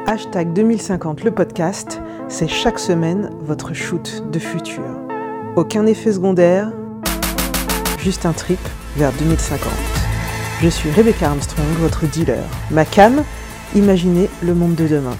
Hashtag 2050 le podcast, c'est chaque semaine votre shoot de futur. Aucun effet secondaire, juste un trip vers 2050. Je suis Rebecca Armstrong, votre dealer. Ma cam, imaginez le monde de demain.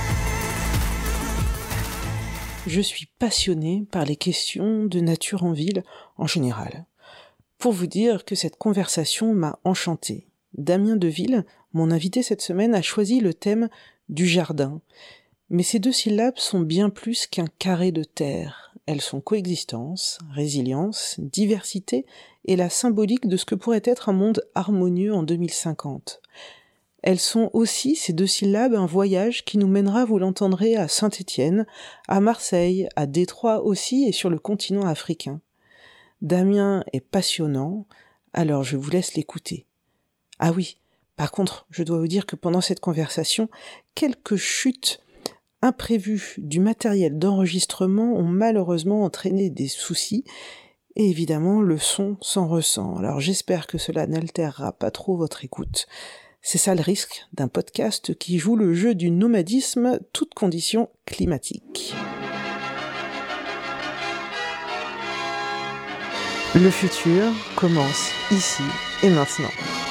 Je suis passionnée par les questions de nature en ville en général. Pour vous dire que cette conversation m'a enchantée. Damien Deville, mon invité cette semaine, a choisi le thème du jardin. Mais ces deux syllabes sont bien plus qu'un carré de terre. Elles sont coexistence, résilience, diversité et la symbolique de ce que pourrait être un monde harmonieux en 2050. Elles sont aussi, ces deux syllabes, un voyage qui nous mènera, vous l'entendrez, à Saint-Étienne, à Marseille, à Détroit aussi et sur le continent africain. Damien est passionnant, alors je vous laisse l'écouter. Ah oui, par contre, je dois vous dire que pendant cette conversation, quelques chutes imprévues du matériel d'enregistrement ont malheureusement entraîné des soucis, et évidemment le son s'en ressent. Alors j'espère que cela n'altérera pas trop votre écoute. C'est ça le risque d'un podcast qui joue le jeu du nomadisme, toutes conditions climatiques. Le futur commence ici et maintenant.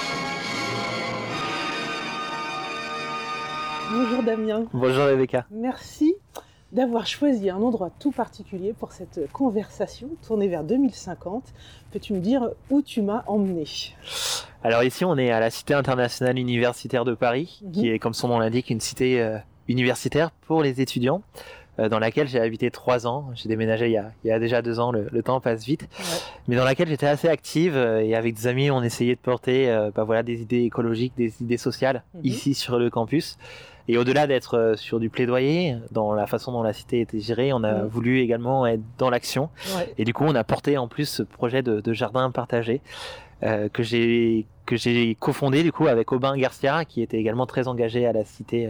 Bonjour Damien. Bonjour Rebecca. Merci d'avoir choisi un endroit tout particulier pour cette conversation tournée vers 2050. Peux-tu me dire où tu m'as emmené ? Alors ici on est à la Cité internationale universitaire de Paris, qui est comme son nom l'indique une cité universitaire pour les étudiants, dans laquelle j'ai habité 3 ans. J'ai déménagé il y a déjà 2 ans, le temps passe vite, mais dans laquelle j'étais assez active et avec des amis on essayait de porter des idées écologiques, des idées sociales ici sur le campus. Et au-delà d'être sur du plaidoyer, dans la façon dont la cité était gérée, on a voulu également être dans l'action. Et du coup, on a porté en plus ce projet de jardin partagé que j'ai cofondé du coup avec Aubin Garcia, qui était également très engagé à la cité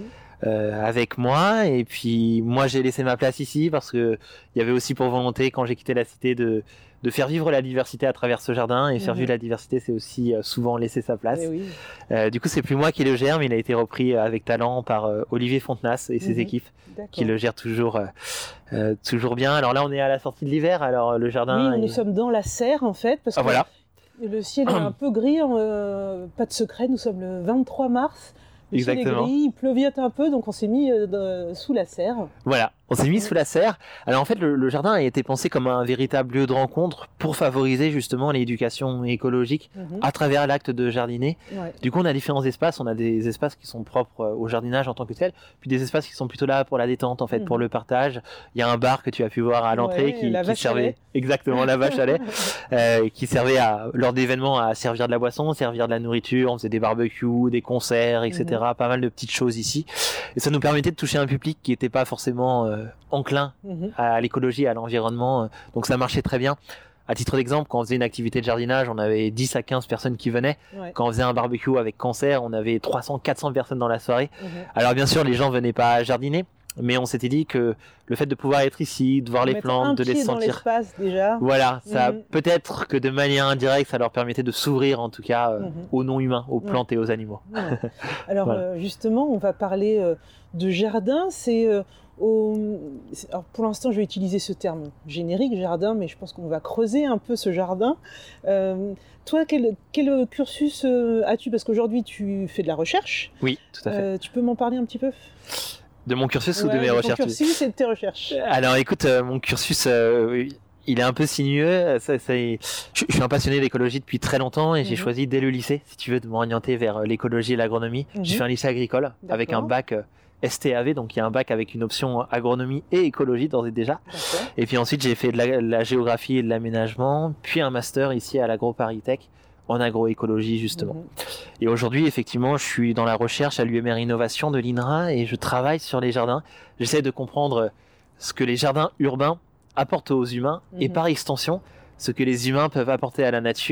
avec moi. Et puis moi, j'ai laissé ma place ici parce que il y avait aussi pour volonté, quand j'ai quitté la cité, de faire vivre la diversité à travers ce jardin. Et faire vivre la diversité, c'est aussi souvent laisser sa place. Du coup, c'est plus moi qui le gère, mais il a été repris avec talent par Olivier Fontenas et ses équipes, qui le gèrent toujours bien. Alors là, on est à la sortie de l'hiver. Alors le jardin... Oui, nous sommes dans la serre en fait, parce que le ciel est un peu gris. Pas de secret, nous sommes le 23 mars. Le ciel est gris, il pleuviote un peu, donc on s'est mis sous la serre. Voilà, on s'est mis sous la serre. Alors en fait, le jardin a été pensé comme un véritable lieu de rencontre pour favoriser justement l'éducation écologique à travers l'acte de jardiner. Du coup, on a différents espaces. On a des espaces qui sont propres au jardinage en tant que tel, puis des espaces qui sont plutôt là pour la détente, en fait, pour le partage. Il y a un bar que tu as pu voir à l'entrée qui servait exactement la vache à lait, qui servait lors d'événements à servir de la boisson, servir de la nourriture. On faisait des barbecues, des concerts, etc. Pas mal de petites choses ici, et ça nous permettait de toucher un public qui n'était pas forcément enclin à l'écologie, à l'environnement, donc ça marchait très bien. À titre d'exemple, quand on faisait une activité de jardinage, on avait 10 à 15 personnes qui venaient. Quand on faisait un barbecue avec concert, on avait 300, 400 personnes dans la soirée. Alors bien sûr, les gens venaient pas jardiner, mais on s'était dit que le fait de pouvoir être ici, de voir les plantes, de les sentir, déjà. Voilà, ça peut-être que de manière indirecte, ça leur permettait de s'ouvrir en tout cas aux non-humains, aux plantes et aux animaux. Alors justement, on va parler de jardin. Alors pour l'instant, je vais utiliser ce terme générique, jardin, mais je pense qu'on va creuser un peu ce jardin. Toi, quel cursus as-tu ? Parce qu'aujourd'hui, tu fais de la recherche. Oui, tout à fait. Tu peux m'en parler un petit peu ? De mon cursus ou de mes recherches ? Ton cursus et de tes recherches. Alors écoute, mon cursus, il est un peu sinueux. Je suis un passionné d'écologie depuis très longtemps et j'ai choisi dès le lycée, si tu veux, de m'orienter vers l'écologie et l'agronomie. J'ai fait un lycée agricole avec un bac STAV, donc il y a un bac avec une option agronomie et écologie d'ores et déjà. Et puis ensuite j'ai fait de la géographie et de l'aménagement, puis un master ici à l'AgroParisTech en agroécologie justement. Et aujourd'hui effectivement je suis dans la recherche à l'UMR Innovation de l'INRA et je travaille sur les jardins. J'essaie de comprendre ce que les jardins urbains apportent aux humains et par extension ce que les humains peuvent apporter à la nature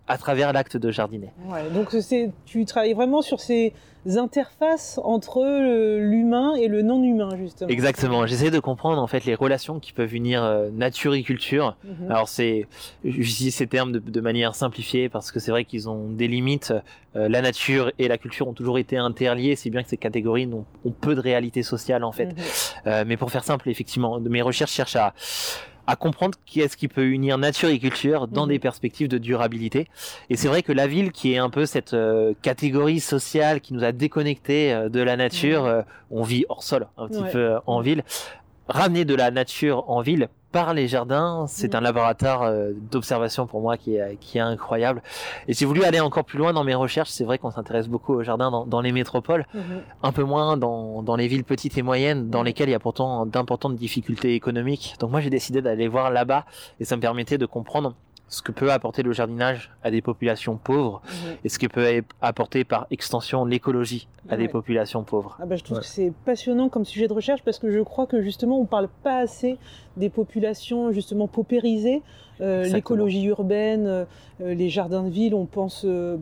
à travers l'acte de jardiner. Ouais, donc tu travailles vraiment sur ces interfaces entre l'humain et le non-humain, justement. Exactement, j'essaie de comprendre en fait les relations qui peuvent unir nature et culture. Alors j'utilise ces termes de manière simplifiée parce que c'est vrai qu'ils ont des limites. La nature et la culture ont toujours été interliées, c'est bien que ces catégories ont peu de réalité sociale en fait. Mais pour faire simple, effectivement, mes recherches cherchent à comprendre qu'est-ce qui peut unir nature et culture dans des perspectives de durabilité. Et c'est vrai que la ville, qui est un peu cette catégorie sociale qui nous a déconnectés de la nature, on vit hors sol un petit peu en ville. Ramener de la nature en ville par les jardins, c'est un laboratoire d'observation pour moi qui est incroyable. Et j'ai voulu aller encore plus loin dans mes recherches. C'est vrai qu'on s'intéresse beaucoup aux jardins dans les métropoles, un peu moins dans les villes petites et moyennes, dans lesquelles il y a pourtant d'importantes difficultés économiques. Donc moi, j'ai décidé d'aller voir là-bas et ça me permettait de comprendre ce que peut apporter le jardinage à des populations pauvres et ce que peut apporter par extension l'écologie à des populations pauvres. Je trouve que c'est passionnant comme sujet de recherche parce que je crois que justement on ne parle pas assez des populations justement paupérisées, l'écologie urbaine, les jardins de ville, on pense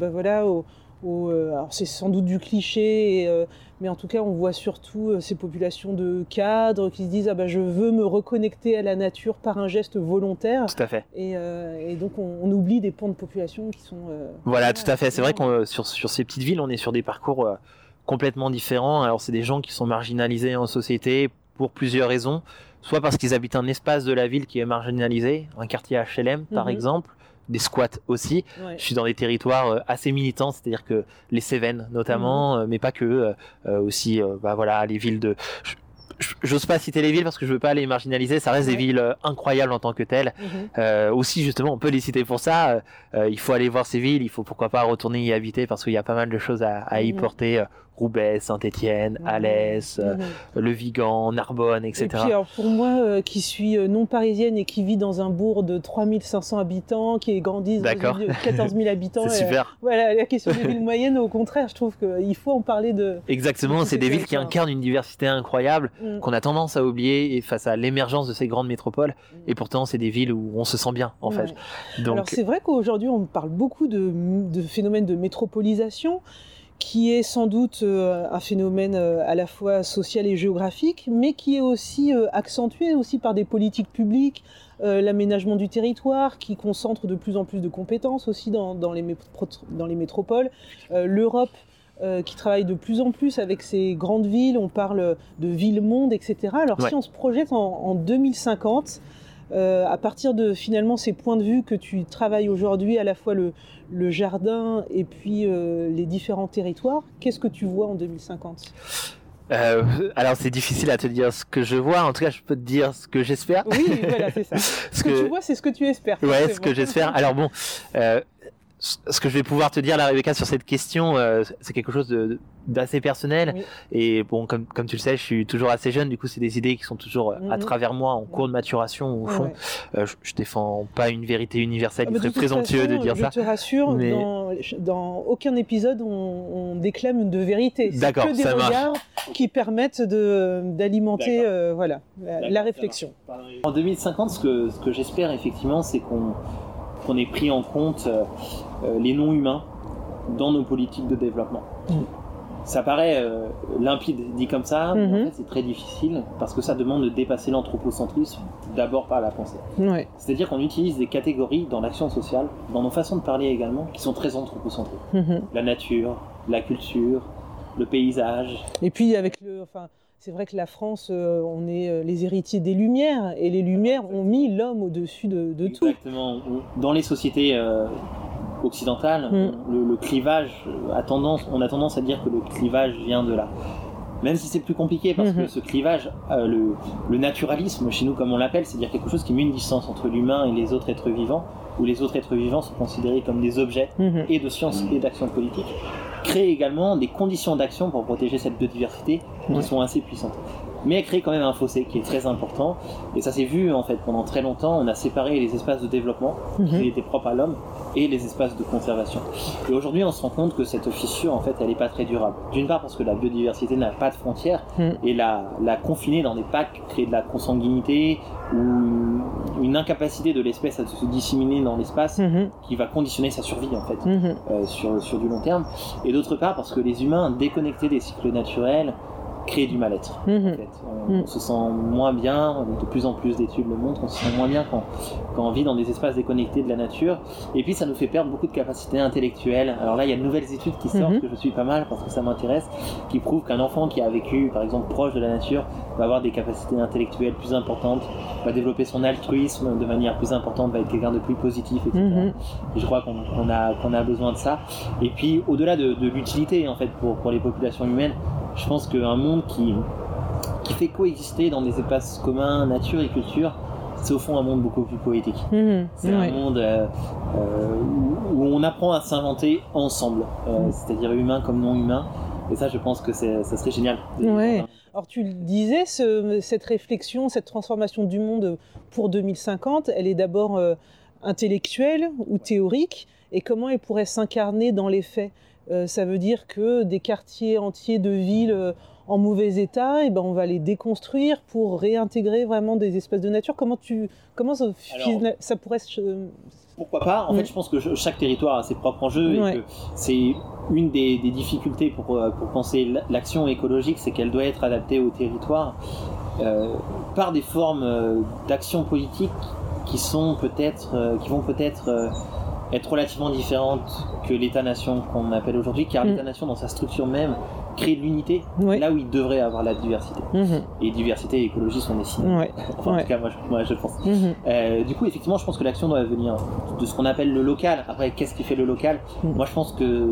alors c'est sans doute du cliché, mais en tout cas on voit surtout ces populations de cadres qui se disent je veux me reconnecter à la nature par un geste volontaire. Tout à fait. Et donc on oublie des pans de population qui sont... tout à fait. C'est vrai qu'on sur ces petites villes, on est sur des parcours complètement différents. Alors c'est des gens qui sont marginalisés en société pour plusieurs raisons. Soit parce qu'ils habitent un espace de la ville qui est marginalisé, un quartier HLM par exemple, des squats aussi. Je suis dans des territoires assez militants, c'est-à-dire que les Cévennes notamment, mais pas que, aussi les villes de... J'ose pas citer les villes parce que je veux pas les marginaliser, ça reste des villes incroyables en tant que telles. Aussi justement, on peut les citer pour ça. Il faut aller voir ces villes, il faut pourquoi pas retourner y habiter parce qu'il y a pas mal de choses à y porter. Roubaix, Saint-Étienne, Alès, Le Vigan, Narbonne, etc. Et puis alors pour moi qui suis non parisienne et qui vit dans un bourg de 3500 habitants, qui est grandi dans une ville de 14 000 habitants. C'est super. La question des villes moyennes, au contraire, je trouve qu'il faut en parler de... Exactement, c'est des villes qui incarnent une diversité incroyable, qu'on a tendance à oublier face à l'émergence de ces grandes métropoles. Et pourtant, c'est des villes où on se sent bien, en fait. Donc... Alors c'est vrai qu'aujourd'hui, on parle beaucoup de phénomènes de métropolisation, qui est sans doute un phénomène à la fois social et géographique, mais qui est aussi accentué aussi par des politiques publiques, l'aménagement du territoire, qui concentre de plus en plus de compétences aussi dans les métropoles, l'Europe qui travaille de plus en plus avec ces grandes villes, on parle de ville-monde, etc. Alors si on se projette en 2050, à partir de finalement ces points de vue que tu travailles aujourd'hui, à la fois le jardin et puis les différents territoires, qu'est-ce que tu vois en 2050 ? Alors c'est difficile à te dire ce que je vois, en tout cas je peux te dire ce que j'espère. Oui, voilà, c'est ça. Ce que tu vois, c'est ce que tu espères. Ouais, ce que j'espère. Alors bon, ce que je vais pouvoir te dire là, Rebecca, sur cette question, c'est quelque chose d'assez personnel. Et bon, comme tu le sais, je suis toujours assez jeune, du coup c'est des idées qui sont toujours à travers moi en cours de maturation au fond. Je défends pas une vérité universelle, il serait présomptueux de dire ça. Je te rassure, mais... dans aucun épisode on déclame de vérité. C'est D'accord, que des regards qui permettent d'alimenter la réflexion. En 2050, ce que j'espère effectivement, c'est qu'on ait pris en compte les non-humains dans nos politiques de développement. Ça paraît limpide dit comme ça, mais en fait c'est très difficile parce que ça demande de dépasser l'anthropocentrisme d'abord par la pensée. C'est-à-dire qu'on utilise des catégories dans l'action sociale, dans nos façons de parler également, qui sont très anthropocentrées. La nature, la culture, le paysage. Et puis avec c'est vrai que la France, on est les héritiers des Lumières, et les Lumières ont mis l'homme au-dessus de tout. Exactement. Dans les sociétés occidentales, le clivage on a tendance à dire que le clivage vient de là. Même si c'est plus compliqué, parce que ce clivage, le naturalisme, chez nous comme on l'appelle, c'est-à-dire quelque chose qui met une distance entre l'humain et les autres êtres vivants, où les autres êtres vivants sont considérés comme des objets et de science et d'action politique, crée également des conditions d'action pour protéger cette biodiversité qui sont assez puissantes. Mais elle crée quand même un fossé qui est très important, et ça s'est vu en fait pendant très longtemps. On a séparé les espaces de développement qui étaient propres à l'homme et les espaces de conservation. Et aujourd'hui on se rend compte que cette fissure en fait elle n'est pas très durable. D'une part parce que la biodiversité n'a pas de frontières, et la confiner dans des packs crée de la consanguinité ou une incapacité de l'espèce à se disséminer dans l'espace qui va conditionner sa survie en fait sur du long terme, et d'autre part parce que les humains déconnectés des cycles naturels créent du mal-être. En fait. On se sent moins bien, de plus en plus d'études le montrent, on se sent moins bien quand on vit dans des espaces déconnectés de la nature, et puis ça nous fait perdre beaucoup de capacités intellectuelles. Alors là il y a de nouvelles études qui sortent, que je suis pas mal parce que ça m'intéresse, qui prouvent qu'un enfant qui a vécu par exemple proche de la nature va avoir des capacités intellectuelles plus importantes, va développer son altruisme de manière plus importante, va être quelqu'un de plus positif, etc. Et je crois qu'on a besoin de ça. Et puis au-delà de l'utilité en fait pour les populations humaines, je pense qu'un monde qui fait coexister dans des espaces communs, nature et culture, c'est au fond un monde beaucoup plus poétique. C'est un monde où on apprend à s'inventer ensemble, c'est-à-dire humain comme non humain. Et ça, je pense que ça serait génial. Alors tu le disais, cette réflexion, cette transformation du monde pour 2050, elle est d'abord intellectuelle ou théorique, et comment elle pourrait s'incarner dans les faits? Ça veut dire que des quartiers entiers de villes en mauvais état, on va les déconstruire pour réintégrer vraiment des espaces de nature. Comment ça pourrait se... Pourquoi pas? En fait, je pense que chaque territoire a ses propres enjeux, et que c'est une des difficultés pour penser l'action écologique, c'est qu'elle doit être adaptée au territoire par des formes d'action politique qui vont peut-être être relativement différentes que l'État-nation qu'on appelle aujourd'hui, car l'État-nation dans sa structure même crée de l'unité là où il devrait avoir la diversité. Et diversité et écologie sont des signes. En tout cas, moi je pense. Du coup, effectivement, je pense que l'action doit venir de ce qu'on appelle le local. Après, qu'est-ce qui fait le local? Moi, je pense que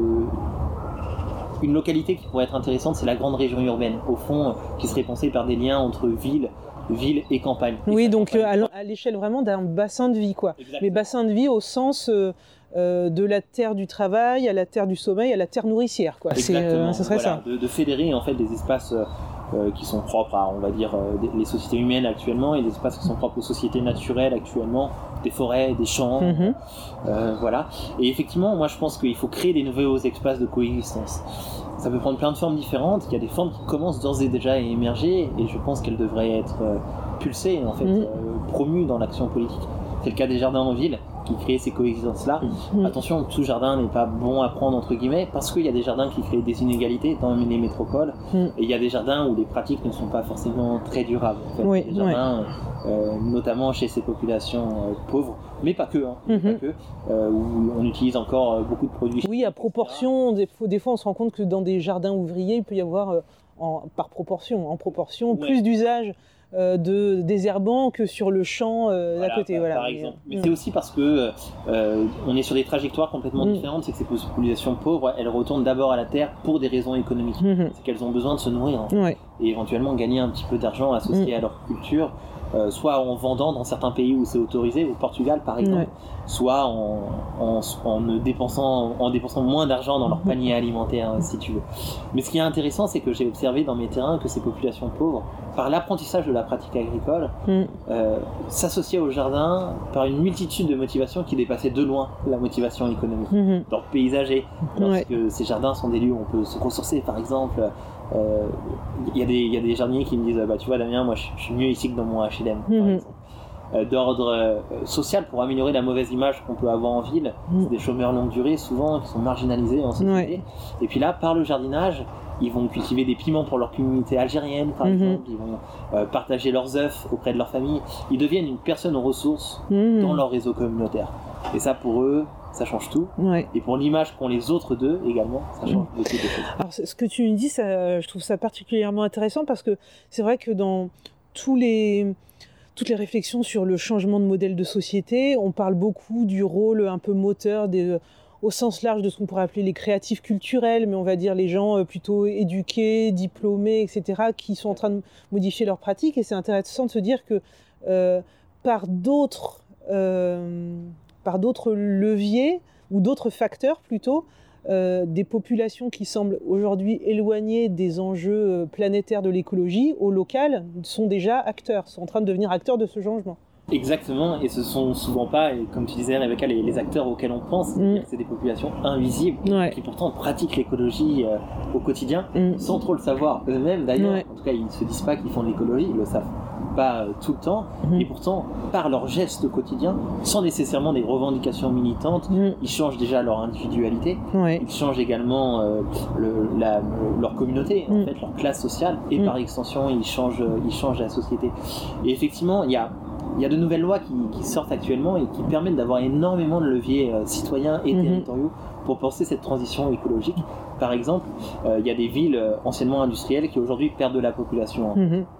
une localité qui pourrait être intéressante, c'est la grande région urbaine, au fond, qui serait pensée par des liens entre ville et campagne. Oui, donc à l'échelle vraiment d'un bassin de vie, quoi. Mais bassin de vie au sens de la terre du travail à la terre du sommeil à la terre nourricière, quoi. Exactement. Ce serait ça. De fédérer en fait des espaces qui sont propres à, on va dire, les sociétés humaines actuellement, et des espaces qui sont propres aux sociétés naturelles actuellement, des forêts, des champs, voilà. Et effectivement, moi je pense qu'il faut créer des nouveaux espaces de coexistence. Ça peut prendre plein de formes différentes. Il y a des formes qui commencent d'ores et déjà à émerger, et je pense qu'elles devraient être pulsées, en fait, promues dans l'action politique. C'est le cas des jardins en ville qui créent ces coexistences-là. Attention, tout jardin n'est pas bon à prendre entre guillemets, parce qu'il y a des jardins qui créent des inégalités dans les métropoles, et il y a des jardins où les pratiques ne sont pas forcément très durables. En fait. Des jardins, notamment chez ces populations pauvres, mais pas que, où on utilise encore beaucoup de produits. Oui, à proportion. Des fois, on se rend compte que dans des jardins ouvriers, il peut y avoir en proportion plus d'usage de désherbants que sur le champ d'à côté. Par exemple. Mais c'est aussi parce que on est sur des trajectoires complètement différentes. C'est que ces populations pauvres, elles retournent d'abord à la terre pour des raisons économiques. C'est qu'elles ont besoin de se nourrir et éventuellement gagner un petit peu d'argent associé à leur culture. Soit en vendant dans certains pays où c'est autorisé, au Portugal par exemple, soit en dépensant moins d'argent dans leur panier alimentaire, si tu veux. Mais ce qui est intéressant, c'est que j'ai observé dans mes terrains que ces populations pauvres, par l'apprentissage de la pratique agricole, s'associaient au jardin par une multitude de motivations qui dépassaient de loin la motivation économique. Leur paysager, lorsque ces jardins sont des lieux où on peut se ressourcer, par exemple. Il y a des jardiniers qui me disent tu vois Damien, moi je suis mieux ici que dans mon HLM par exemple. D'ordre social, pour améliorer la mauvaise image qu'on peut avoir en ville. C'est des chômeurs longue durée souvent qui sont marginalisés en société, et puis là par le jardinage ils vont cultiver des piments pour leur communauté algérienne par exemple, ils vont partager leurs œufs auprès de leur famille, ils deviennent une personne aux ressources dans leur réseau communautaire, et ça pour eux ça change tout, et pour l'image qu'ont les autres d'eux également, ça change beaucoup de choses. Alors ce que tu me dis, je trouve ça particulièrement intéressant, parce que c'est vrai que dans toutes les réflexions sur le changement de modèle de société, on parle beaucoup du rôle un peu moteur au sens large de ce qu'on pourrait appeler les créatifs culturels, mais on va dire les gens plutôt éduqués, diplômés, etc., qui sont en train de modifier leurs pratiques. Et c'est intéressant de se dire que par d'autres leviers, ou d'autres facteurs plutôt, des populations qui semblent aujourd'hui éloignées des enjeux planétaires de l'écologie, au local, sont déjà acteurs, sont en train de devenir acteurs de ce changement. Exactement, et ce sont souvent pas, comme tu disais Rebecca, les acteurs auxquels on pense, c'est des populations invisibles qui pourtant pratiquent l'écologie au quotidien, sans trop le savoir eux-mêmes d'ailleurs. En tout cas, ils ne se disent pas qu'ils font de l'écologie, ils le savent pas tout le temps, et pourtant, par leurs gestes quotidiens, sans nécessairement des revendications militantes, ils changent déjà leur individualité, ils changent également leur communauté, en fait, leur classe sociale, et par extension, ils changent la société. Et effectivement, il y a de nouvelles lois qui sortent actuellement et qui permettent d'avoir énormément de leviers citoyens et territoriaux pour penser cette transition écologique. Par exemple, il y a des villes anciennement industrielles qui aujourd'hui perdent de la population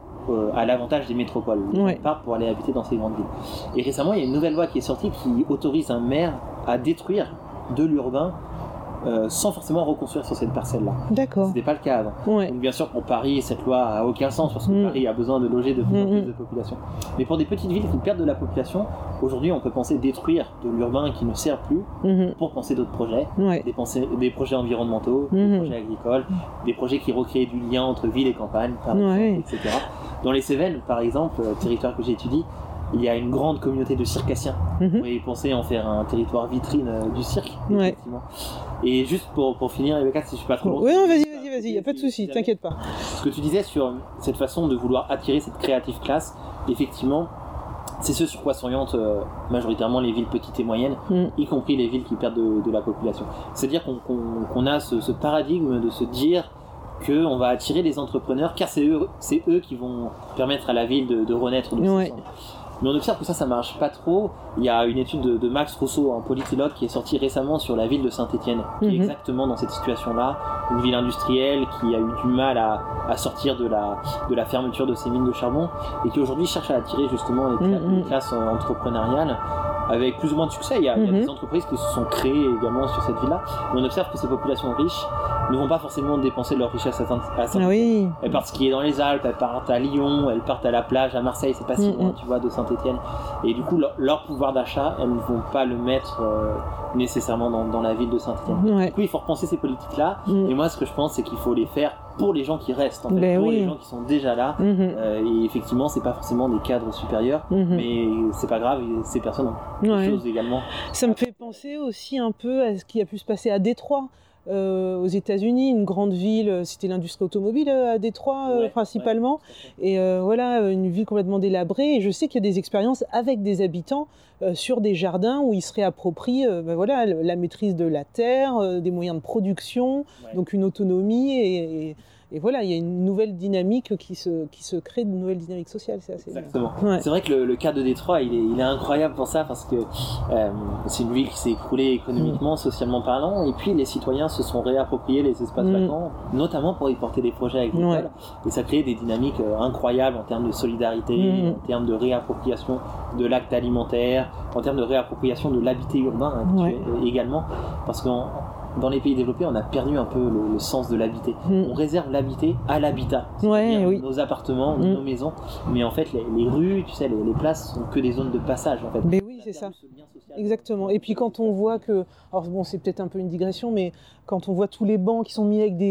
à l'avantage des métropoles. Ils partent pour aller habiter dans ces grandes villes. Et récemment, il y a une nouvelle loi qui est sortie qui autorise un maire à détruire de l'urbain sans forcément reconstruire sur cette parcelle-là. D'accord. C'était pas le cas avant. Donc bien sûr, pour Paris, cette loi a aucun sens parce que Paris a besoin de loger de plus en plus de population. Mais pour des petites villes qui perdent de la population, aujourd'hui, on peut penser détruire de l'urbain qui ne sert plus pour penser d'autres projets, des projets environnementaux, des projets agricoles, des projets qui recréent du lien entre ville et campagne, par exemple, etc. Dans les Cévennes, par exemple, territoire que j'étudie, il y a une grande communauté de circassiens. Vous pourriez penser en faire un territoire vitrine du cirque, effectivement. Et juste pour finir, Rebecca, si je suis pas trop long. Oui, non, vas-y, il n'y a pas de souci, t'inquiète pas. Ce que tu disais sur cette façon de vouloir attirer cette creative class, effectivement, c'est ce sur quoi s'orientent majoritairement les villes petites et moyennes, y compris les villes qui perdent de la population. C'est-à-dire qu'on a ce paradigme de se dire qu'on va attirer les entrepreneurs, car c'est eux qui vont permettre à la ville de renaître de ses cendres. Mais on observe que ça marche pas trop. Il y a une étude de Max Rousseau, un politologue, qui est sortie récemment sur la ville de Saint-Étienne, qui est exactement dans cette situation-là. Une ville industrielle qui a eu du mal à sortir de la fermeture de ses mines de charbon et qui aujourd'hui cherche à attirer justement les classes entrepreneuriales avec plus ou moins de succès. Il y a des entreprises qui se sont créées également sur cette ville-là. Mais on observe que ces populations riches ne vont pas forcément dépenser leur richesse à Saint-Étienne. Elles partent skier dans les Alpes, elles partent à Lyon, elles partent à la plage à Marseille, c'est pas si loin, tu vois, de Saint-Étienne. Et du coup, leur pouvoir d'achat, elles ne vont pas le mettre nécessairement dans la ville de Saint-Étienne. Du coup, il faut repenser ces politiques-là. Et moi, ce que je pense, c'est qu'il faut les faire pour les gens qui restent, en fait, pour les gens qui sont déjà là. Et effectivement, c'est pas forcément des cadres supérieurs, mais c'est pas grave, ces personnes ont des choses également. Ça me fait penser aussi un peu à ce qui a pu se passer à Détroit. Aux États-Unis, une grande ville, c'était l'industrie automobile à Détroit principalement, et voilà, une ville complètement délabrée. Et je sais qu'il y a des expériences avec des habitants sur des jardins où ils se réapproprient voilà, la maîtrise de la terre, des moyens de production, donc une autonomie et voilà, il y a une nouvelle dynamique qui se crée, une nouvelle dynamique sociale. C'est assez Exactement. C'est vrai que le cas de Détroit, il est incroyable pour ça, parce que c'est une ville qui s'est écroulée économiquement, socialement parlant, et puis les citoyens se sont réappropriés les espaces vacants, notamment pour y porter des projets agricoles, et ça crée des dynamiques incroyables en termes de solidarité, en termes de réappropriation de l'acte alimentaire, en termes de réappropriation de l'habité urbain également, parce que dans les pays développés, on a perdu un peu le sens de l'habiter. On réserve l'habiter à l'habitat, c'est-à-dire nos appartements, nos maisons, mais en fait les rues, tu sais, les places sont que des zones de passage, en fait. Mais oui, c'est ça. Exactement. Et puis quand on voit que, alors bon, c'est peut-être un peu une digression, mais quand on voit tous les bancs qui sont mis avec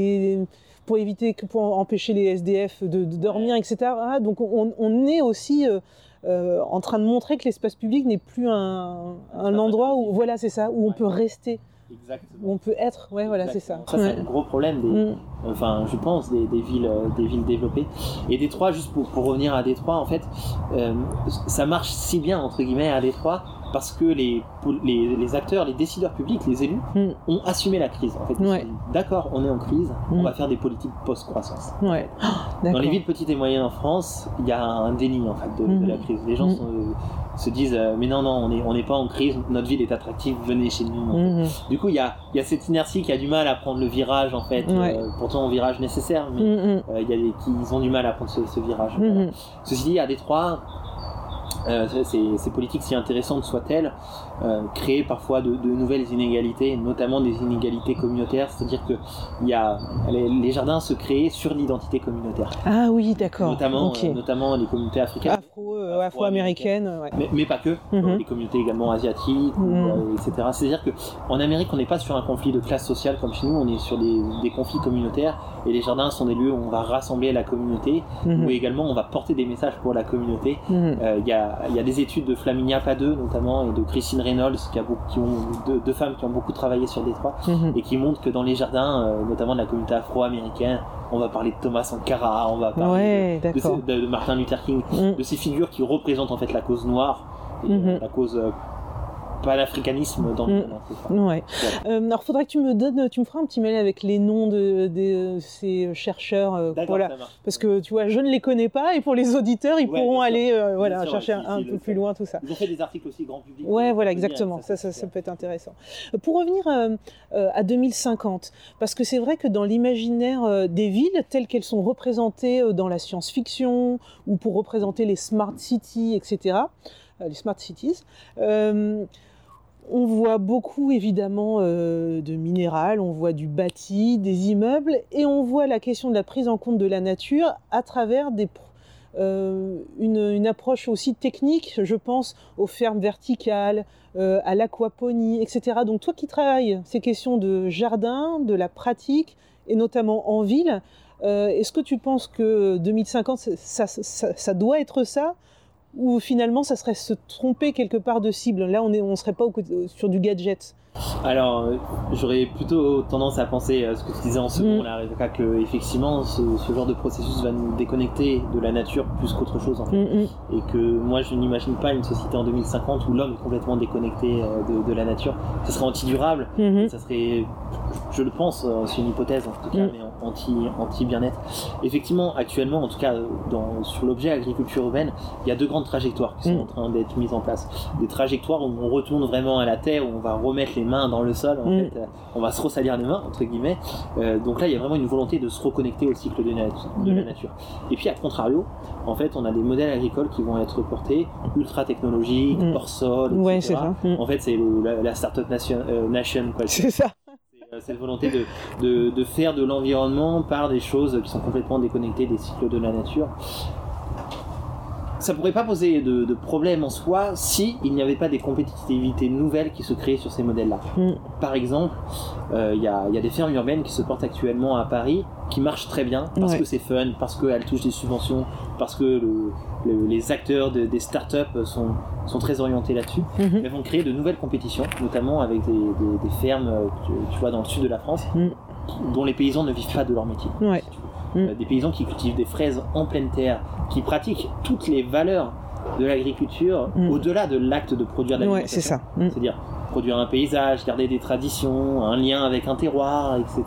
pour empêcher les SDF de dormir, etc. Donc on est aussi en train de montrer que l'espace public n'est plus un endroit où, voilà, c'est ça, où on peut rester. Exactement. Où on peut être, voilà, c'est ça. Ça, c'est un gros problème je pense, des villes développées. Et Détroit, juste pour revenir à Détroit, en fait, ça marche si bien, entre guillemets, à Détroit, parce que les acteurs, les décideurs publics, les élus, ont assumé la crise. En fait, d'accord, on est en crise, on va faire des politiques post-croissance. Dans les villes petites et moyennes en France, il y a un déni, en fait, de la crise. Les gens se disent mais non, on n'est pas en crise, notre ville est attractive, venez chez nous. Du coup, il y a cette inertie qui a du mal à prendre le virage, en fait, pourtant un virage nécessaire, mais il y a qui ont du mal à prendre ce virage. Ceci dit, à Détroit, ces politiques, si intéressantes soient-elles, créent parfois de nouvelles inégalités, notamment des inégalités communautaires, c'est-à-dire que les jardins se créent sur l'identité communautaire. Ah oui, d'accord. Notamment les communautés africaines. Afro, afro-américaines. Mais pas que, les communautés également asiatiques, etc. C'est-à-dire qu'en Amérique, on n'est pas sur un conflit de classe sociale comme chez nous, on est sur des conflits communautaires, et les jardins sont des lieux où on va rassembler la communauté, où également on va porter des messages pour la communauté. Il y a des études de Flaminia Padeux notamment, et de Christine Reynolds, qui ont deux femmes qui ont beaucoup travaillé sur Détroit, et qui montrent que dans les jardins, notamment de la communauté afro-américaine, on va parler de Thomas Sankara, on va parler de Martin Luther King, de ces figures qui représentent en fait la cause noire, et la cause panafricanisme dans le monde. Alors, faudrait que tu me feras un petit mail avec les noms de ces chercheurs, parce que tu vois, je ne les connais pas, et pour les auditeurs, ils pourront aller chercher un peu plus loin tout ça. Ils ont fait des articles aussi grand public. Exactement. Ça peut être intéressant. Pour revenir à 2050, parce que c'est vrai que dans l'imaginaire des villes telles qu'elles sont représentées dans la science-fiction, ou pour représenter les smart cities, etc., les smart cities, on voit beaucoup évidemment de minéral, on voit du bâti, des immeubles, et on voit la question de la prise en compte de la nature à travers une approche aussi technique, je pense aux fermes verticales, à l'aquaponie, etc. Donc toi qui travailles ces questions de jardin, de la pratique, et notamment en ville, est-ce que tu penses que 2050, ça doit être ça ? Ou finalement ça serait se tromper quelque part de cible? Là on serait pas sur du gadget. Alors j'aurais plutôt tendance à penser ce que tu disais en second là, que effectivement ce genre de processus va nous déconnecter de la nature plus qu'autre chose en fait. Et que moi je n'imagine pas une société en 2050 où l'homme est complètement déconnecté de la nature. Ça serait anti-durable, ça serait, je le pense, c'est une hypothèse en tout cas, mais anti-bien-être. Effectivement, actuellement, en tout cas sur l'objet agriculture urbaine, il y a deux grandes trajectoires qui sont en train d'être mises en place. Des trajectoires où on retourne vraiment à la terre, où on va remettre les mains dans le sol, en fait, on va se ressalir les mains, entre guillemets. Donc là, il y a vraiment une volonté de se reconnecter au cycle de la nature. Et puis, à contrario, en fait, on a des modèles agricoles qui vont être portés ultra technologiques, hors sol, etc. C'est ça. En fait, c'est la Startup Nation, quoi. C'est ça. Cette volonté de faire de l'environnement par des choses qui sont complètement déconnectées des cycles de la nature. Ça pourrait pas poser de problème en soi si il n'y avait pas des compétitivités nouvelles qui se créent sur ces modèles-là. Par exemple, il y a des fermes urbaines qui se portent actuellement à Paris, qui marchent très bien parce que c'est fun, parce qu'elles touchent des subventions, parce que les acteurs des startups sont très orientés là-dessus. Elles vont créer de nouvelles compétitions, notamment avec des fermes, tu vois, dans le sud de la France, dont les paysans ne vivent pas de leur métier. Des paysans qui cultivent des fraises en pleine terre, qui pratiquent toutes les valeurs de l'agriculture au-delà de l'acte de produire de l'alimentation. C'est ça. C'est-à-dire produire un paysage, garder des traditions, un lien avec un terroir, etc.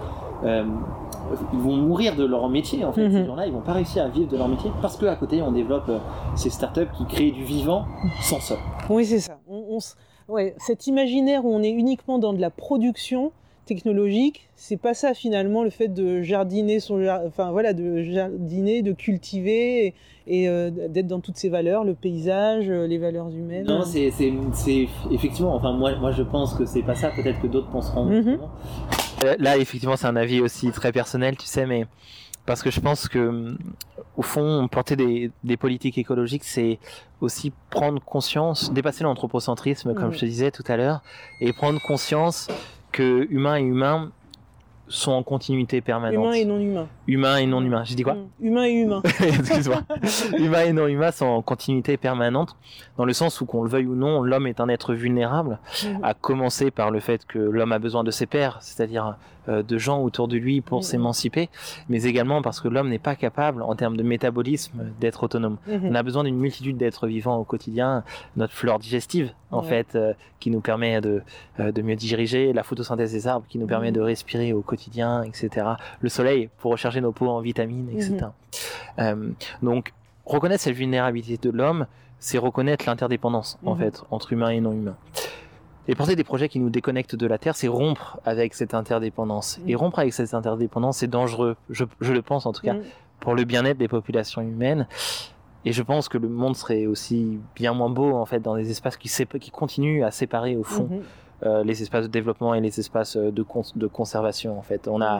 Ils vont mourir de leur métier en fait. Ces gens-là, ils vont pas réussir à vivre de leur métier parce qu'à côté on développe ces startups qui créent du vivant sans sol. Oui, c'est ça. Cet imaginaire où on est uniquement dans de la production technologique, c'est pas ça finalement, le fait de jardiner de jardiner, de cultiver et d'être dans toutes ces valeurs, le paysage, les valeurs humaines. Non, c'est effectivement, enfin moi je pense que c'est pas ça, peut-être que d'autres penseront autrement. Là effectivement c'est un avis aussi très personnel, tu sais, mais parce que je pense que au fond porter des politiques écologiques, c'est aussi prendre conscience, dépasser l'anthropocentrisme comme je te disais tout à l'heure, et prendre conscience que humains et humains sont en continuité permanente. Humains et non humains. Humains et non humains. J'ai dit quoi ? Humains et humains. Excuse-moi. Humains et non humains sont en continuité permanente, dans le sens où, qu'on le veuille ou non, l'homme est un être vulnérable, à commencer par le fait que l'homme a besoin de ses pairs, c'est-à-dire de gens autour de lui pour s'émanciper, mais également parce que l'homme n'est pas capable, en termes de métabolisme, d'être autonome. On a besoin d'une multitude d'êtres vivants au quotidien, notre flore digestive, en fait, qui nous permet de mieux digérer, la photosynthèse des arbres qui nous permet de respirer au quotidien, etc. Le soleil pour recharger nos peaux en vitamines, etc. Donc, reconnaître cette vulnérabilité de l'homme, c'est reconnaître l'interdépendance, en fait, entre humains et non humains. Et porter des projets qui nous déconnectent de la Terre, c'est rompre avec cette interdépendance. Et rompre avec cette interdépendance, c'est dangereux, je le pense en tout cas, pour le bien-être des populations humaines. Et je pense que le monde serait aussi bien moins beau, en fait, dans des espaces qui continuent à séparer, au fond, les espaces de développement et les espaces de conservation, en fait. On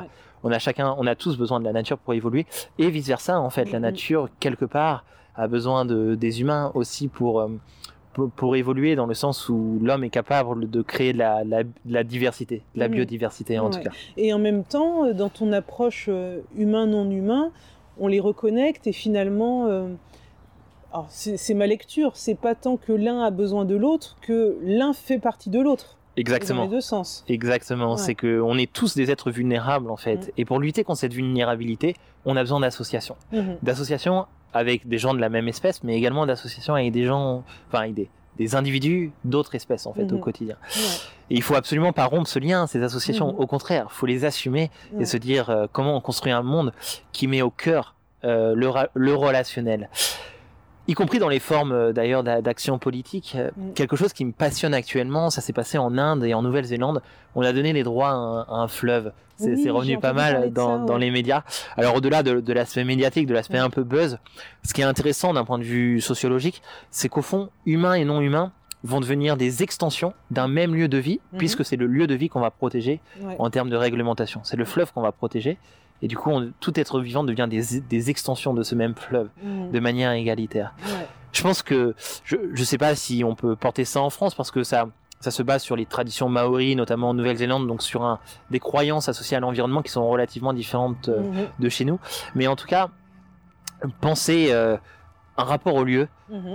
on a tous besoin de la nature pour évoluer, et vice versa en fait. La nature quelque part a besoin des humains aussi pour évoluer, dans le sens où l'homme est capable de créer de la diversité, de la biodiversité en tout cas. Et en même temps, dans ton approche humain-non humain, on les reconnecte et finalement, alors c'est ma lecture, c'est pas tant que l'un a besoin de l'autre que l'un fait partie de l'autre. Exactement. Dans les deux sens. Exactement. C'est que on est tous des êtres vulnérables en fait. Et pour lutter contre cette vulnérabilité, on a besoin d'associations. D'associations avec des gens de la même espèce, mais également d'associations avec des gens, enfin avec des individus d'autres espèces en fait au quotidien. Et il faut absolument pas rompre ce lien, ces associations. Au contraire, faut les assumer et se dire comment on construit un monde qui met au cœur le relationnel. Y compris dans les formes d'ailleurs d'action politique. Quelque chose qui me passionne actuellement, ça s'est passé en Inde et en Nouvelle-Zélande. On a donné les droits à un fleuve. C'est revenu pas mal dans les médias. Alors au-delà de l'aspect médiatique, de l'aspect un peu buzz, ce qui est intéressant d'un point de vue sociologique, c'est qu'au fond, humains et non humains vont devenir des extensions d'un même lieu de vie, puisque c'est le lieu de vie qu'on va protéger en termes de réglementation. C'est le fleuve qu'on va protéger. Et du coup, tout être vivant devient des extensions de ce même fleuve, de manière égalitaire. Je pense que, je sais pas si on peut porter ça en France, parce que ça se base sur les traditions maoris, notamment en Nouvelle-Zélande, donc sur des croyances associées à l'environnement qui sont relativement différentes de chez nous. Mais en tout cas, penser un rapport au lieu,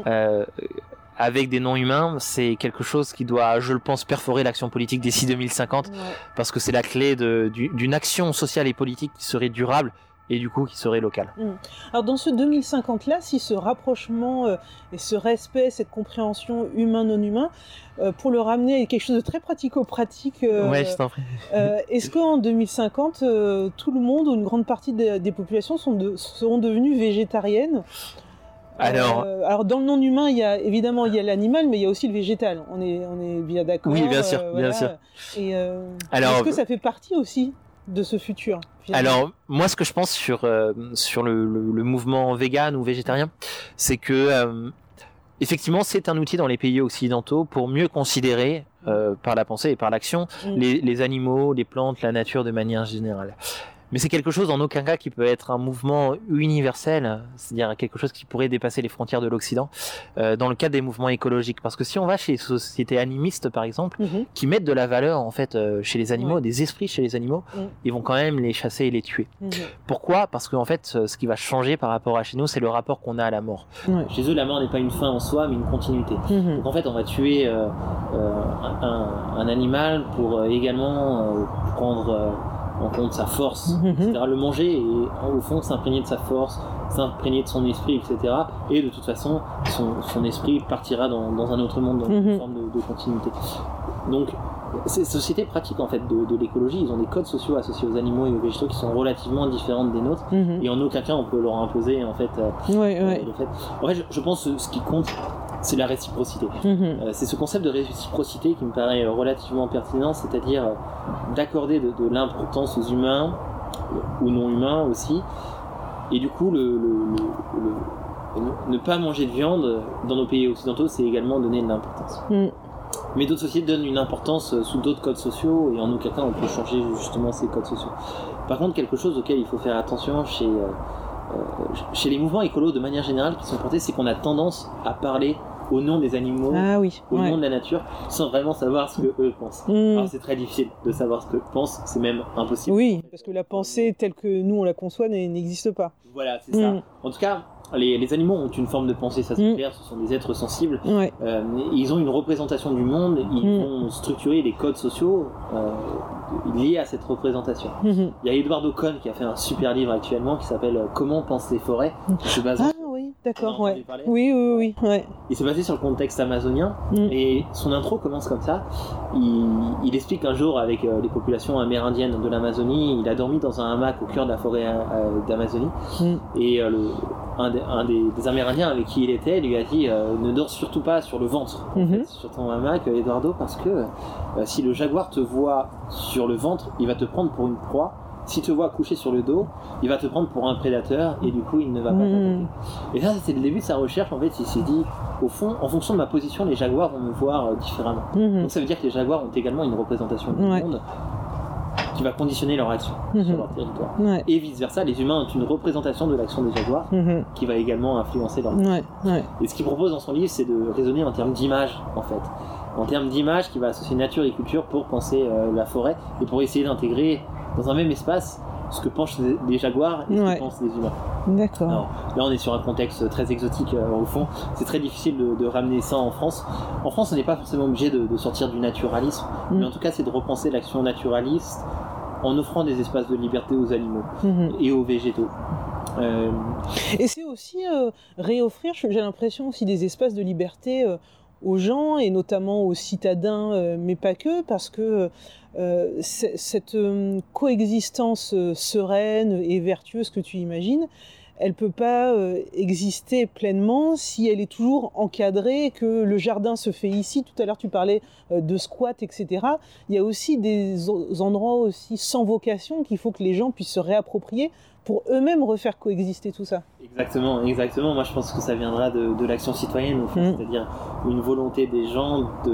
avec des non-humains, c'est quelque chose qui doit, je le pense, perforer l'action politique d'ici 2050, parce que c'est la clé d'une action sociale et politique qui serait durable et du coup qui serait locale. Alors dans ce 2050-là, si ce rapprochement et ce respect, cette compréhension humain-non humain, pour le ramener à quelque chose de très pratico-pratique, je t'en prie. Est-ce qu'en 2050, tout le monde ou une grande partie des populations seront devenues végétariennes ? Alors dans le non-humain, il y a l'animal, mais il y a aussi le végétal. On est bien d'accord. Oui, bien sûr, bien sûr. Et est-ce que ça fait partie aussi de ce futur, finalement ? Alors moi, ce que je pense sur le mouvement vegan ou végétarien, c'est que effectivement, c'est un outil dans les pays occidentaux pour mieux considérer par la pensée et par l'action les animaux, les plantes, la nature de manière générale. Mais c'est quelque chose en aucun cas qui peut être un mouvement universel, c'est-à-dire quelque chose qui pourrait dépasser les frontières de l'Occident, dans le cadre des mouvements écologiques. Parce que si on va chez les sociétés animistes, par exemple, qui mettent de la valeur en fait chez les animaux, des esprits chez les animaux, ils vont quand même les chasser et les tuer. Pourquoi ? Parce qu'en fait, ce qui va changer par rapport à chez nous, c'est le rapport qu'on a à la mort. Chez eux, la mort n'est pas une fin en soi, mais une continuité. Donc en fait, on va tuer un animal pour également prendre en compte sa force, etc. Le manger et au fond s'imprégner de sa force, s'imprégner de son esprit, etc. Et de toute façon, son esprit partira dans un autre monde, dans une forme de continuité. Donc, ces sociétés pratiquent en fait de l'écologie. Ils ont des codes sociaux associés aux animaux et aux végétaux qui sont relativement différents des nôtres. Et en aucun cas on peut leur imposer en fait. Le fait. En fait, je pense que ce qui compte, c'est la réciprocité. C'est ce concept de réciprocité qui me paraît relativement pertinent, c'est-à-dire d'accorder de l'importance aux humains, aux non-humains aussi, et du coup ne pas manger de viande dans nos pays occidentaux, c'est également donner de l'importance. Mais d'autres sociétés donnent une importance sous d'autres codes sociaux, et en aucun cas on peut changer justement ces codes sociaux. Par contre, quelque chose auquel il faut faire attention chez les mouvements écolos de manière générale qui sont portés, c'est qu'on a tendance à parler au nom des animaux, au nom de la nature, sans vraiment savoir ce que eux pensent. Alors c'est très difficile de savoir ce que pensent, c'est même impossible. Oui, parce que la pensée telle que nous on la conçoit n'existe pas. Voilà, c'est ça. En tout cas, les animaux ont une forme de pensée, ça c'est clair, ce sont des êtres sensibles. Ils ont une représentation du monde, ils vont structurer des codes sociaux liés à cette représentation. Il y a Eduardo Kohn qui a fait un super livre actuellement qui s'appelle Comment pensent les forêts, qui se base d'accord, oui. Il s'est basé sur le contexte amazonien et son intro commence comme ça. Il explique qu'un jour, avec les populations amérindiennes de l'Amazonie, il a dormi dans un hamac au cœur de la forêt d'Amazonie. Et un des Amérindiens avec qui il était lui a dit ne dors surtout pas sur le ventre, en fait, sur ton hamac, Eduardo, parce que si le jaguar te voit sur le ventre, il va te prendre pour une proie. S'il te voit couché sur le dos, il va te prendre pour un prédateur et du coup il ne va pas t'attaquer. Et ça, c'était le début de sa recherche. En fait, il s'est dit, au fond, en fonction de ma position, les jaguars vont me voir différemment. Donc ça veut dire que les jaguars ont également une représentation du monde qui va conditionner leur action sur leur territoire. Ouais. Et vice-versa, les humains ont une représentation de l'action des jaguars qui va également influencer leur action. Et ce qu'il propose dans son livre, c'est de raisonner en termes d'image, en fait. En termes d'image qui va associer nature et culture pour penser la forêt et pour essayer d'intégrer dans un même espace ce que pensent les jaguars et ce que pensent les humains. D'accord. Alors, là, on est sur un contexte très exotique au fond. C'est très difficile de ramener ça en France. En France, on n'est pas forcément obligé de sortir du naturalisme, mais en tout cas, c'est de repenser l'action naturaliste en offrant des espaces de liberté aux animaux et aux végétaux. Et c'est aussi réoffrir, j'ai l'impression aussi des espaces de liberté aux gens et notamment aux citadins, mais pas que, parce que cette coexistence sereine et vertueuse que tu imagines, elle peut pas exister pleinement si elle est toujours encadrée, que le jardin se fait ici. Tout à l'heure, tu parlais de squat, etc. Il y a aussi des endroits aussi sans vocation qu'il faut que les gens puissent se réapproprier pour eux-mêmes refaire coexister tout ça. Exactement. Moi, je pense que ça viendra de l'action citoyenne, au fond, c'est-à-dire une volonté des gens de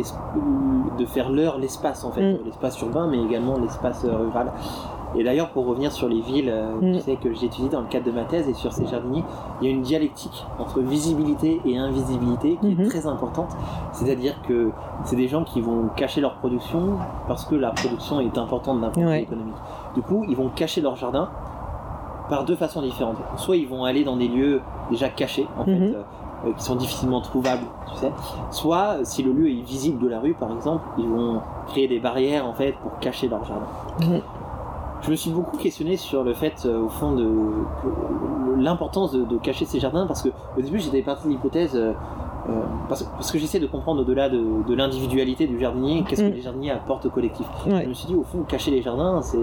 faire leur l'espace, en fait, l'espace urbain, mais également l'espace rural. Et d'ailleurs, pour revenir sur les villes, tu sais, que j'étudie dans le cadre de ma thèse et sur ces jardiniers, il y a une dialectique entre visibilité et invisibilité qui est très importante. C'est-à-dire que c'est des gens qui vont cacher leur production parce que la production est importante d'un point de vue économique. Du coup, ils vont cacher leur jardin par deux façons différentes. Soit ils vont aller dans des lieux déjà cachés, en fait, qui sont difficilement trouvables, tu sais. Soit, si le lieu est visible de la rue, par exemple, ils vont créer des barrières, en fait, pour cacher leur jardin. Je me suis beaucoup questionné sur le fait, au fond, de l'importance de cacher ces jardins, parce que au début, j'étais parti de l'hypothèse, parce que j'essaie de comprendre au-delà de l'individualité du jardinier, qu'est-ce que les jardiniers apportent au collectif. Je me suis dit, au fond, cacher les jardins, c'est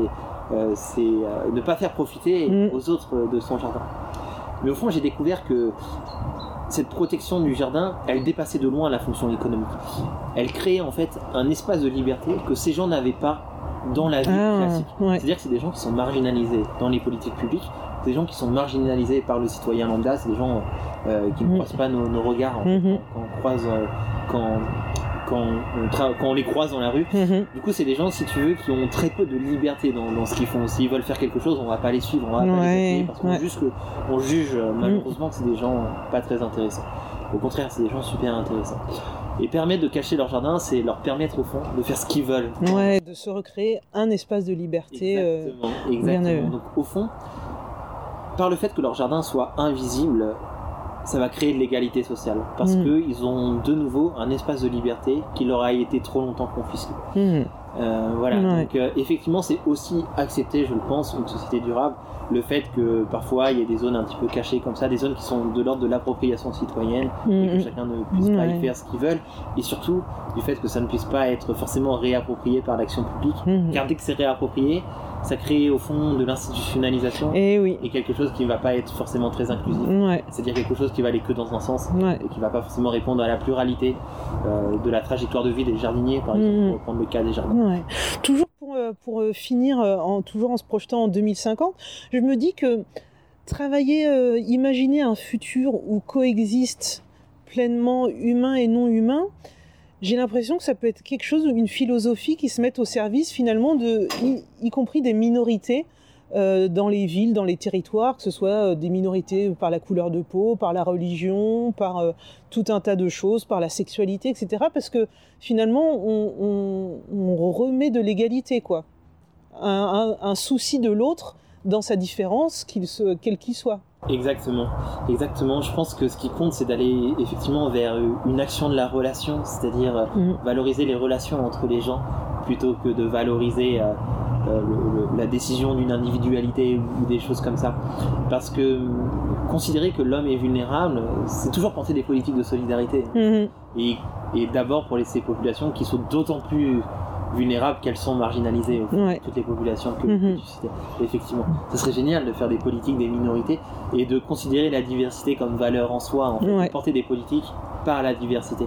ne pas faire profiter aux autres de son jardin. Mais au fond, j'ai découvert que cette protection du jardin, elle dépassait de loin la fonction économique. Elle créait en fait un espace de liberté que ces gens n'avaient pas dans la vie classique. C'est-à-dire que c'est des gens qui sont marginalisés dans les politiques publiques, c'est des gens qui sont marginalisés par le citoyen lambda, c'est des gens qui ne croisent pas nos regards en fait, quand on les croise dans la rue. Du coup, c'est des gens, si tu veux, qui ont très peu de liberté dans ce qu'ils font. S'ils veulent faire quelque chose, on va pas les suivre, on va pas les appuyer, parce qu'on juge malheureusement que c'est des gens pas très intéressants. Au contraire, c'est des gens super intéressants. Et permettre de cacher leur jardin, c'est leur permettre au fond de faire ce qu'ils veulent. De se recréer un espace de liberté. Exactement. Donc au fond, par le fait que leur jardin soit invisible, ça va créer de l'égalité sociale, parce qu'ils ont de nouveau un espace de liberté qui leur a été trop longtemps confisqué. Donc effectivement, c'est aussi accepter, je le pense, une société durable, le fait que parfois il y ait des zones un petit peu cachées comme ça, des zones qui sont de l'ordre de l'appropriation citoyenne, et que chacun ne puisse pas y faire ce qu'il veut, et surtout du fait que ça ne puisse pas être forcément réapproprié par l'action publique, car dès que c'est réapproprié, ça crée au fond de l'institutionnalisation et quelque chose qui ne va pas être forcément très inclusif. C'est-à-dire quelque chose qui va aller que dans un sens et qui ne va pas forcément répondre à la pluralité de la trajectoire de vie des jardiniers, par exemple, pour prendre le cas des jardins. Toujours pour finir, toujours en se projetant en 2050, je me dis que imaginer un futur où coexistent pleinement humain et non humain, j'ai l'impression que ça peut être quelque chose, une philosophie qui se mette au service finalement y compris des minorités dans les villes, dans les territoires, que ce soit des minorités par la couleur de peau, par la religion, par tout un tas de choses, par la sexualité, etc. Parce que finalement, on remet de l'égalité, quoi. Un souci de l'autre dans sa différence, quel qu'il soit. Exactement. Je pense que ce qui compte, c'est d'aller effectivement vers une action de la relation, c'est-à-dire valoriser les relations entre les gens plutôt que de valoriser la décision d'une individualité ou des choses comme ça. Parce que considérer que l'homme est vulnérable, c'est toujours penser des politiques de solidarité. Et d'abord pour ces populations qui sont d'autant plus vulnérables qu'elles sont marginalisées, toutes les populations que tu citais. Effectivement, ce serait génial de faire des politiques des minorités et de considérer la diversité comme valeur en soi, en fait, de porter des politiques par la diversité.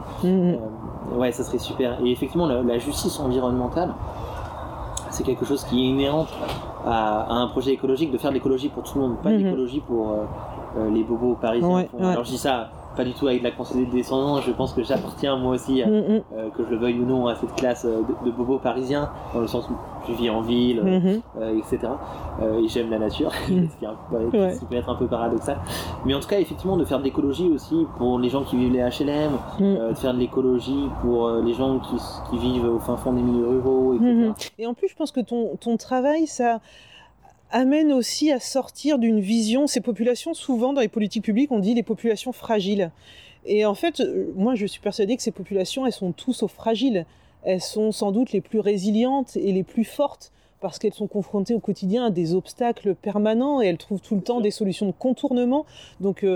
Ça serait super. Et effectivement, la justice environnementale, c'est quelque chose qui est inhérent à un projet écologique, de faire de l'écologie pour tout le monde, pas d'écologie pour les bobos parisiens. Alors je dis ça pas du tout avec la condescendance. Je pense que j'appartiens moi aussi, que je le veuille ou non, à cette classe de bobos parisiens, dans le sens où je vis en ville, etc. Et j'aime la nature, ce qui peut être un peu paradoxal. Mais en tout cas, effectivement, de faire de l'écologie aussi pour les gens qui vivent les HLM, de faire de l'écologie pour les gens qui vivent au fin fond des milieux ruraux, etc. Et en plus, je pense que ton travail, ça amène aussi à sortir d'une vision. Ces populations, souvent dans les politiques publiques, on dit les populations fragiles. Et en fait, moi je suis persuadée que ces populations, elles sont tous sauf fragiles. Elles sont sans doute les plus résilientes et les plus fortes parce qu'elles sont confrontées au quotidien à des obstacles permanents et elles trouvent tout le temps des solutions de contournement. Donc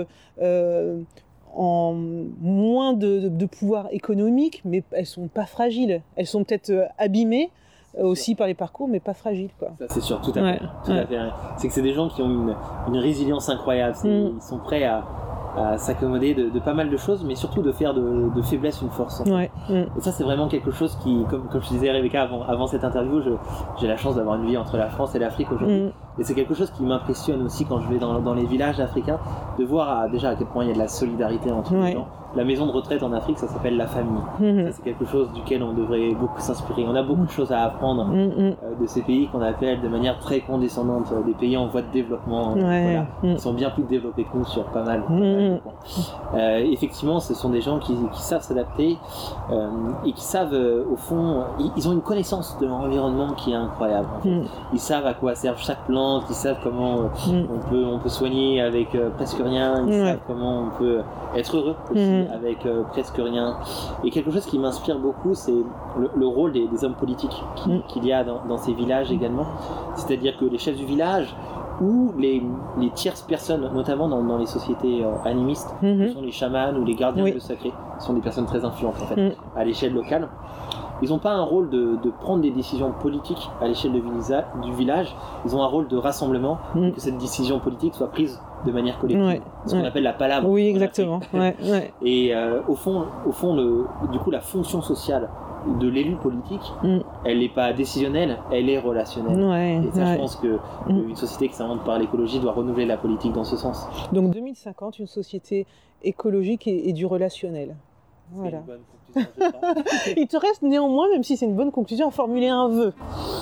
en moins de pouvoir économique, mais elles sont pas fragiles. Elles sont peut-être abîmées aussi par les parcours, mais pas fragiles, quoi. Ça, c'est sûr, tout à fait. C'est que c'est des gens qui ont une résilience incroyable. Ils sont prêts à s'accommoder de pas mal de choses, mais surtout de faire de faiblesse une force. Et ça, c'est vraiment quelque chose qui, comme je disais Rebecca avant cette interview, j'ai la chance d'avoir une vie entre la France et l'Afrique aujourd'hui. Et c'est quelque chose qui m'impressionne aussi quand je vais dans les villages africains, de voir déjà à quel point il y a de la solidarité entre les gens. La maison de retraite en Afrique, ça s'appelle la famille. Ça, c'est quelque chose duquel on devrait beaucoup s'inspirer. On a beaucoup de choses à apprendre de ces pays qu'on appelle de manière très condescendante des pays en voie de développement. Ils sont bien plus développés que nous sur pas mal. Effectivement, ce sont des gens qui savent s'adapter et qui savent, au fond, ils ont une connaissance de l'environnement qui est incroyable. En fait. Ils savent à quoi servent chaque plante, ils savent comment on peut soigner avec presque rien, ils savent comment on peut être heureux aussi avec presque rien. Et quelque chose qui m'inspire beaucoup, c'est le rôle des hommes politiques qu'il y a dans ces villages également. C'est-à-dire que les chefs du village ou les tierces personnes, notamment dans les sociétés animistes, qui sont les chamans ou les gardiens de sacré, sont des personnes très influentes en fait, à l'échelle locale. Ils n'ont pas un rôle de prendre des décisions politiques à l'échelle du village, ils ont un rôle de rassemblement, que cette décision politique soit prise de manière collective, ce qu'on appelle la palabre. Oui, exactement. Et au fond, du coup, la fonction sociale de l'élu politique, elle n'est pas décisionnelle, elle est relationnelle. Et ça, je pense qu'une société qui s'invente par l'écologie doit renouveler la politique dans ce sens. Donc 2050, une société écologique et du relationnel. Voilà. C'est une bonne conclusion, je pense. Il te reste néanmoins, même si c'est une bonne conclusion, à formuler un vœu.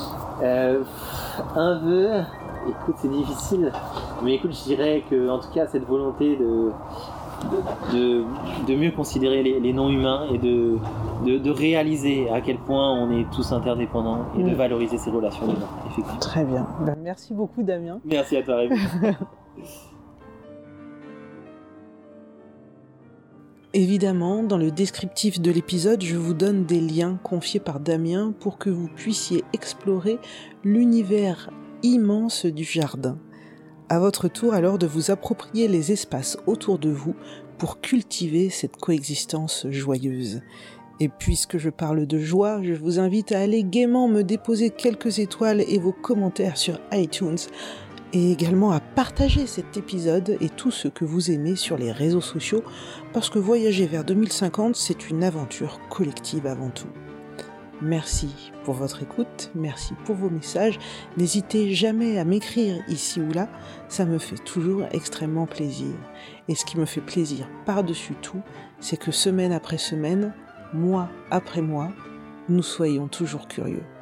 Un vœu, écoute, c'est difficile, mais écoute, je dirais que, en tout cas, cette volonté de mieux considérer les non-humains et de réaliser à quel point on est tous interdépendants et de valoriser ces relations humaines, effectivement. Très bien. Merci beaucoup, Damien. Merci à toi, Rebecca. Évidemment, dans le descriptif de l'épisode, je vous donne des liens confiés par Damien pour que vous puissiez explorer l'univers immense du jardin. À votre tour alors de vous approprier les espaces autour de vous pour cultiver cette coexistence joyeuse. Et puisque je parle de joie, je vous invite à aller gaiement me déposer quelques étoiles et vos commentaires sur iTunes, et également à partager cet épisode et tout ce que vous aimez sur les réseaux sociaux, parce que voyager vers 2050, c'est une aventure collective avant tout. Merci pour votre écoute, merci pour vos messages, n'hésitez jamais à m'écrire ici ou là, ça me fait toujours extrêmement plaisir. Et ce qui me fait plaisir par-dessus tout, c'est que semaine après semaine, mois après mois, nous soyons toujours curieux.